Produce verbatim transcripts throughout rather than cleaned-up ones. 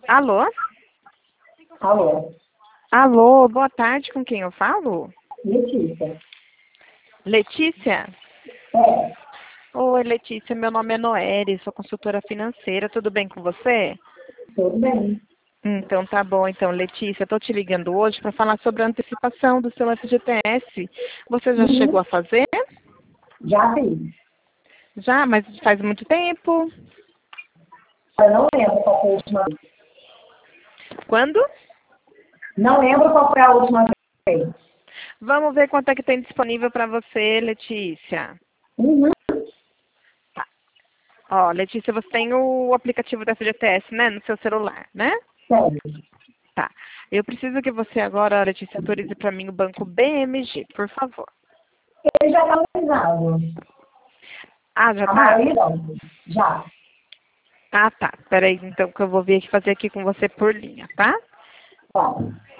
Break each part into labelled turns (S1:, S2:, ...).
S1: Alô?
S2: Alô,
S1: Alô, boa tarde, com quem eu falo?
S2: Letícia.
S1: Letícia?
S2: É,
S1: Oi, Letícia, meu nome é Noelle, sou consultora financeira, tudo bem com você?
S2: tudo bem.
S1: Então tá bom, então, Letícia, eu tô te ligando hoje para falar sobre a antecipação do seu F G T S. Você já chegou
S2: Uhum.
S1: a fazer?
S2: Já fiz.
S1: Já, mas faz muito tempo.
S2: Eu não lembro qual foi a última vez.
S1: Quando?
S2: Não lembro qual foi a última vez.
S1: Vamos ver quanto é que tem disponível para você, Letícia.
S2: Uhum.
S1: Tá. Ó, Letícia, você tem o aplicativo da F G T S, né, no seu celular, né?
S2: Sério.
S1: Tá. Eu preciso que você agora, Letícia, autorize para mim o banco B M G, por favor.
S2: Ele já está autorizado.
S1: Ah, já
S2: A
S1: tá?
S2: maioria não. Já.
S1: Ah, tá. Peraí, então, que eu vou vir aqui fazer aqui com você por linha, tá?
S2: Tá.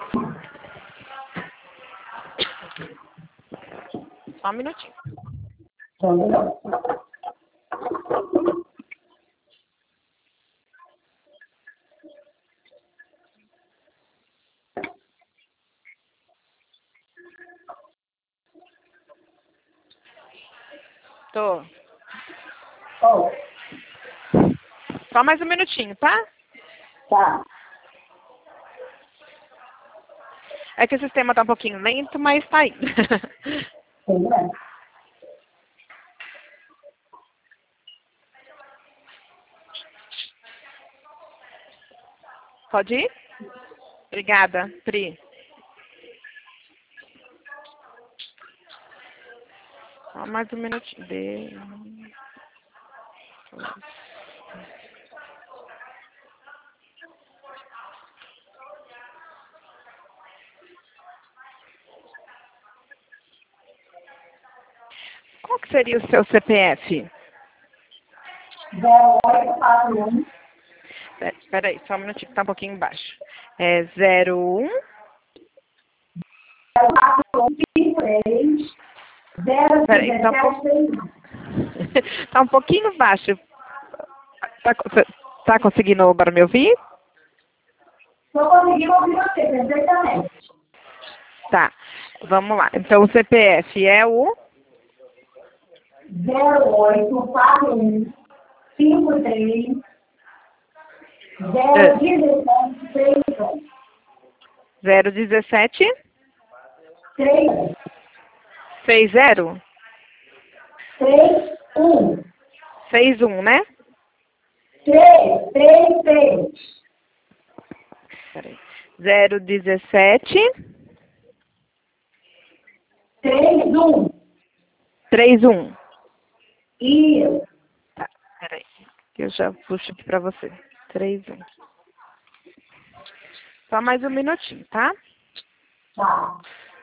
S1: Só um minutinho.
S2: Então, não.
S1: Tô.
S2: Oh,
S1: Só mais um minutinho, tá?
S2: tá.
S1: É que o sistema tá um pouquinho lento, mas tá indo.
S2: Tudo bem.
S1: Pode ir? Obrigada, Pri. Só mais um minutinho. De... Qual que seria o seu C P F?
S2: zero oito quatro um
S1: Pera- Peraí, só um minutinho, que tá um pouquinho baixo. É zero um.
S2: zero quatro um cinco três zero
S1: Peraí, tá um,
S2: dezessete
S1: pouco...
S2: seis um.
S1: tá um pouquinho baixo. Tá, co- tá conseguindo agora me ouvir?
S2: Estou conseguindo ouvir você perfeitamente.
S1: Tá. Vamos lá. Então o C P F é o
S2: zero oito quatro um cinco três
S1: é,
S2: zero dezessete seis um.
S1: zero dezessete
S2: três,
S1: seis zero
S2: três, um,
S1: seis um, né?
S2: três, três, três,
S1: Peraí. zero dezessete
S2: três, um.
S1: três um.
S2: Isso.
S1: Tá. Peraí. Que eu já puxo aqui pra você. três um. Só mais um minutinho, tá?
S2: Tá.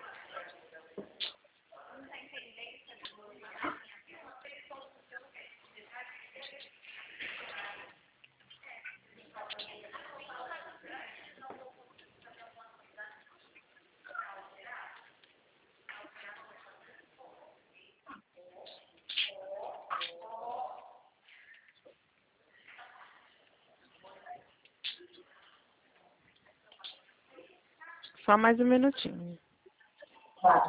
S1: Só mais um minutinho.
S2: Tá.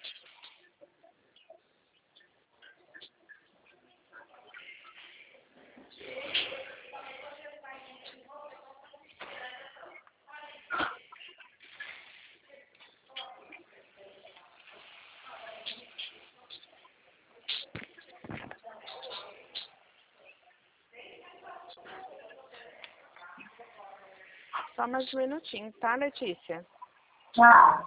S1: Só mais um minutinho, tá, Letícia?
S2: Tá.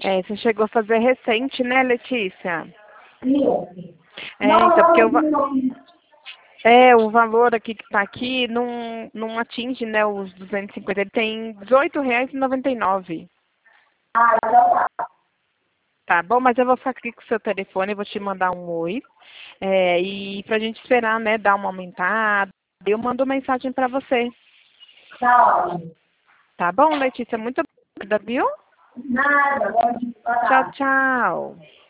S1: É, você chegou a fazer recente, né, Letícia?
S2: Isso.
S1: É,
S2: Não,
S1: então, porque o, va-
S2: não,
S1: é, o valor aqui que está aqui não, não atinge, né, os duzentos e cinquenta. Ele tem dezoito reais e noventa e nove.
S2: ah, então tá.
S1: Tá bom, mas eu vou ficar aqui com o seu telefone, vou te mandar um oi. É, e pra gente esperar, né, dar uma aumentada, eu mando mensagem para você.
S2: Tá ótimo.
S1: Tá bom, Letícia? Muito obrigada, viu?
S2: Nada, bom dia. Boa
S1: Tchau,
S2: tarde.
S1: tchau.